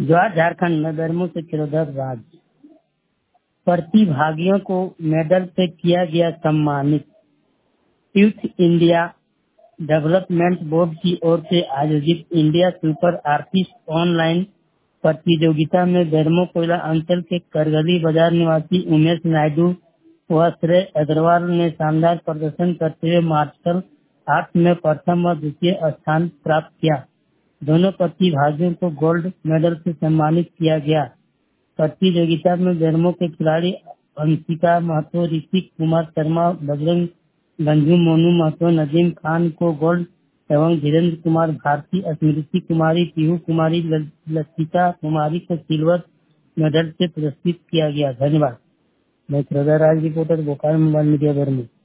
जवाहर झारखंड में बेरमो से किरोधर राज। प्रतिभागियों को मेडल से किया गया सम्मानित। यूथ इंडिया डेवलपमेंट बोर्ड की ओर से आयोजित इंडिया सुपर आर्टिस्ट ऑनलाइन प्रतियोगिता में बेरमो कोयला अंचल के करगली बाजार निवासी उमेश नायडू व श्रेय अग्रवाल ने शानदार प्रदर्शन करते हुए मार्शल आर्ट में प्रथम व द्वितीय स्थान प्राप्त किया। दोनों प्रतिभागियों को गोल्ड मेडल से सम्मानित किया गया। प्रतियोगिता में बेरमो के खिलाड़ी अंशिका महतो, ऋतिक कुमार शर्मा, बजरंग गंजू, मोनू महतो, नदीम खान को गोल्ड एवं धीरेन्द्र कुमार भारती, स्मृति कुमारी, पीहू कुमारी, लसिता कुमारी को सिल्वर मेडल से पुरस्कृत किया गया। धन्यवाद। मैं Kirodhar Raj, reporter, Bokaro mobile media Bermo.